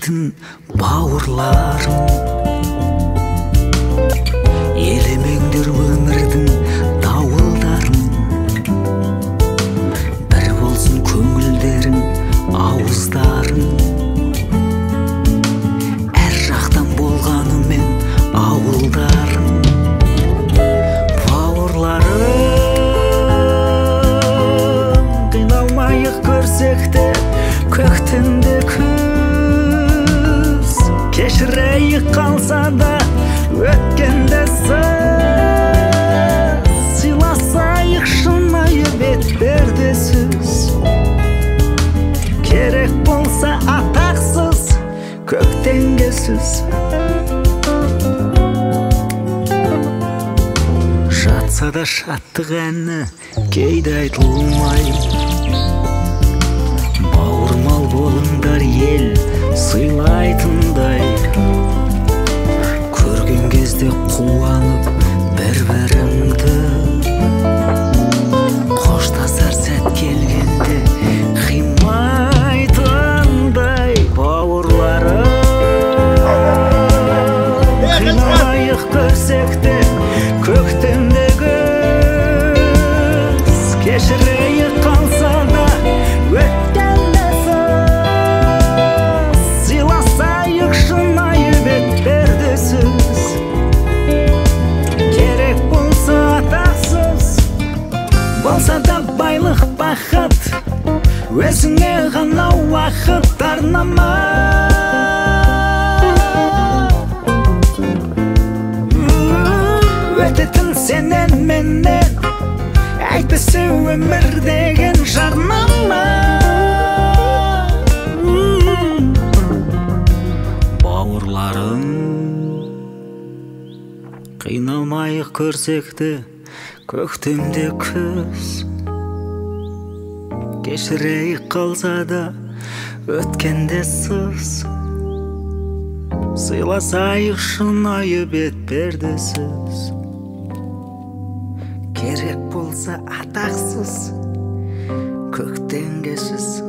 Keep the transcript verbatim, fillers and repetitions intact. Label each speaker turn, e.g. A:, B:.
A: сүймейтін бауырларым, елемеңдер өмірдің дауылдарын, бір болсын көңілдерің ауыздарың. Әр жақтан болғанымен ауылдарың, бауырларым, қиналмайық көрсекте көктемде күз, кешірейік қалса да өткенде сіз, сыйласайық шынайы бет пердесіз, керек болса атақсыз көктеңгесіз. Жатса да шаттық әні кейде айтылмай, бауырмал болыңдар ел сыйлайтындай, көрген кезде қуанып бір-біріңді, қоштасар сәт келгенде қимайтындай. Бауырларым, қиналайық көрсекте көктемде күз, кешірейік қалса да өткенде сіз, сыйласайық шынайы бет пердесіз, керек болса атақсыз, болса да байлық бақыт, өзіңе ғана уақыт арнама. Өтетін сенен менен, әйтпесе өмір деген жарнама. Бауырларым, қиналмайық көрсекте көктемде күз, кешірейік қалса да өткенде сыз, сыйласайық шынайы бет пердесіз, керек болса атақсыз көктеңгесіз.